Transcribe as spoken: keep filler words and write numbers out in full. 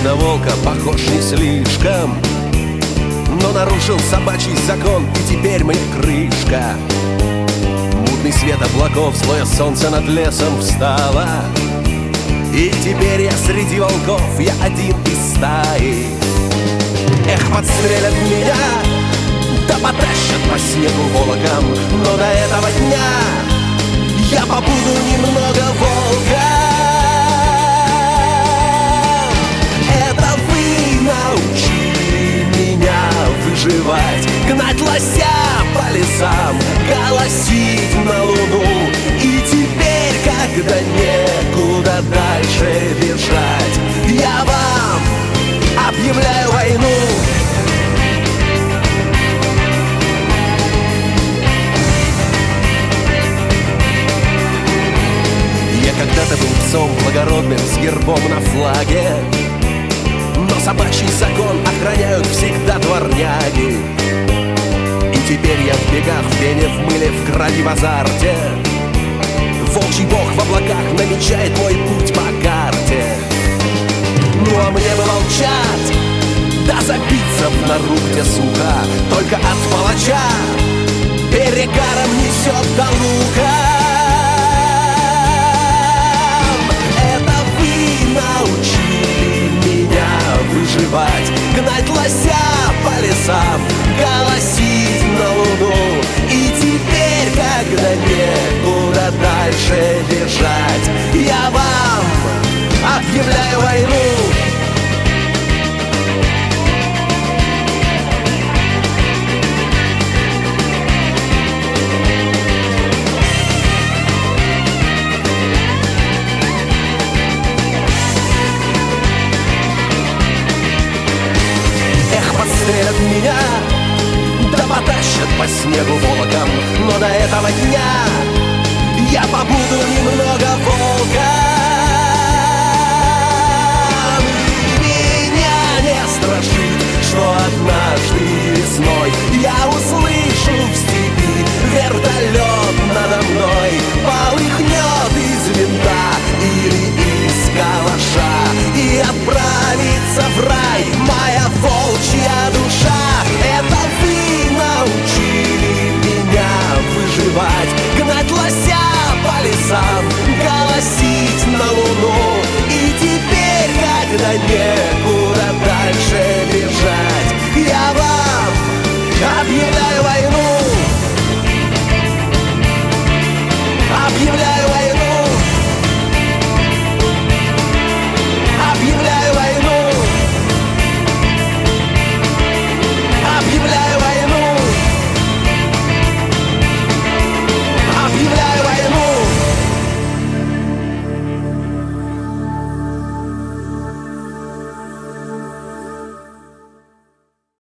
на волка похож не слишком, но нарушил собачий закон, и теперь мне крышка. Мутный свет облаков, злое солнце над лесом встало, и теперь я среди волков, я один из стаи. Эх, подстрелят меня, да потащат по снегу волоком, но до этого дня я побуду немного волком. Это вы научили меня выживать, гнать лося по лесам, голосить на луну. И теперь, когда некуда дальше бежать, я вам объявляю войну. Я когда-то был псом благородным с гербом на флаге, но собачий закон охраняют всегда дворняги. И теперь я в бегах, в пене, в мыле, в крови, в азарте. Волчий бог в облаках намечает мой путь по карте. Ну а мне бы молчать, да забиться в нору, где сухо, только от палача перегаром несет до лука. Это вы научили меня выживать, гнать лося по лесам, голосить на луну. И теперь, когда некуда дальше бежать, я вам объявляю войну. Подстрелят меня, да потащат по снегу волоком, но до этого дня я побуду немного волком. Меня не страшит, что однажды весной я услышу в степи вертолет надо мной, полыхнет из винта или из калаша, и отправится в рай моя волчья душа. Это вы научили меня выживать, гнать лося по лесам, голосить на луну. И теперь, когда некуда дальше бежать, я вам объявляю войну.